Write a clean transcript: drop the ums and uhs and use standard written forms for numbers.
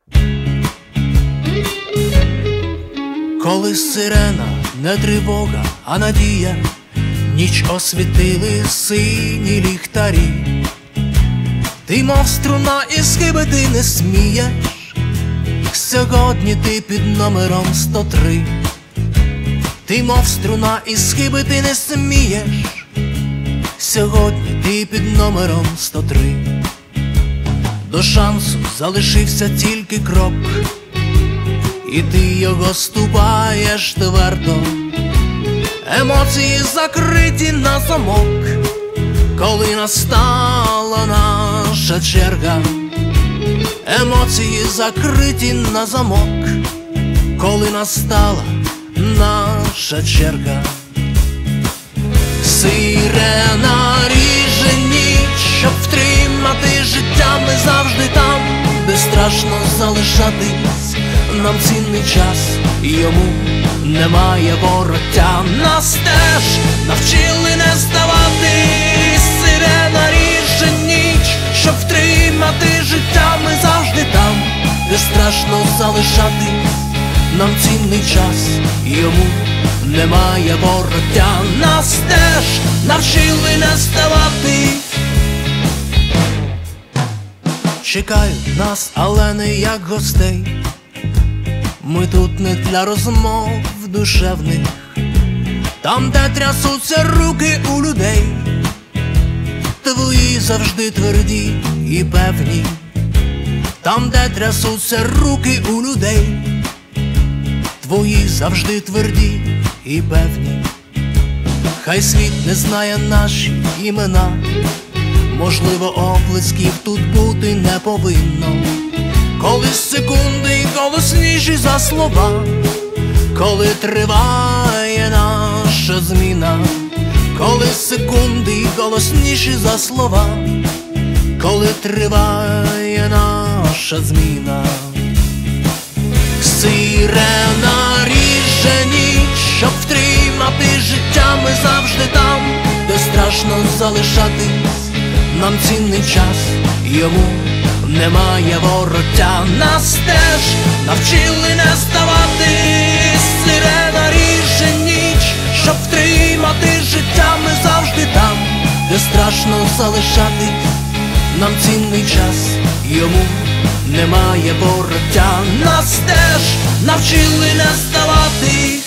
Коли сирена, не тривога, а надія, ніч освітили сині ліхтарі. Ти, мов струна, і схиби ти не смієш. Сьогодні ти під номером 103. Ти, мов струна, і схиби ти не смієш. Сьогодні ти під номером 103. До шансу залишився тільки крок, і ти його ступаєш твердо. Емоції закриті на замок, коли настала наша черга. Емоції закриті на замок, коли настала наша черга. Сирена ріже ніч, щоб втримати життя. Ми завжди там, де страшно залишатись. Нам цінний час, і йому немає вороття. Нас теж навчили не здаватись. Сирена ріже ніч, щоб втримати життя. Ми завжди там, де страшно залишатись. Нам цінний час, і йому немає вороття. Нас теж навчили не здаватись. Чекають нас, але не як гостей. Ми тут не для розмов душевних. Там, де трясуться руки у людей, твої завжди тверді і певні. Там, де трясуться руки у людей, твої завжди тверді і певні. Хай світ не знає наші імена, можливо, оплесків тут бути не повинно. Коли секунди голосніші за слова, коли триває наша зміна. Коли секунди голосніші за слова, коли триває наша зміна. Сирена ріже ніч, щоб втримати життя. Ми завжди там, де страшно залишатись. Нам цінний час, йому немає вороття. Нас теж навчили не здаватись. Сирена ріже ніч, щоб втримати життя. Ми завжди там, де страшно залишатись. Нам цінний час, йому немає вороття. Нас теж навчили не здаватись.